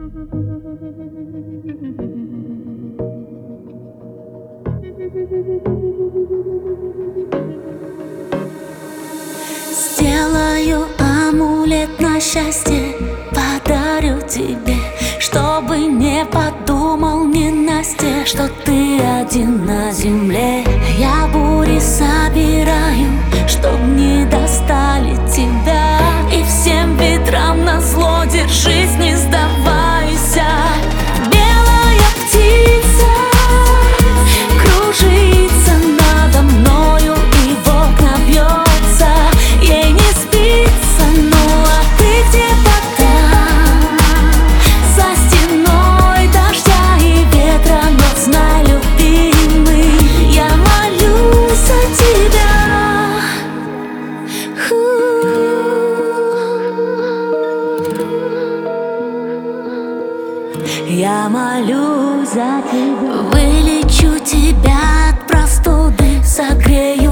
Сделаю амулет на счастье, подарю тебе, чтобы не подумал ненастье, что ты один на земле. Я бури собираю, чтоб не достали тебя, и всем ветрам назло держись, не сдавайся. Белая птица кружится надо мною и в окна бьется, ей не спится, ну а ты где-то там, за стеной дождя и ветра, но знай, любимый, я молюсь за тебя. Я молюсь за тебя. Вылечу тебя от простуды, согрею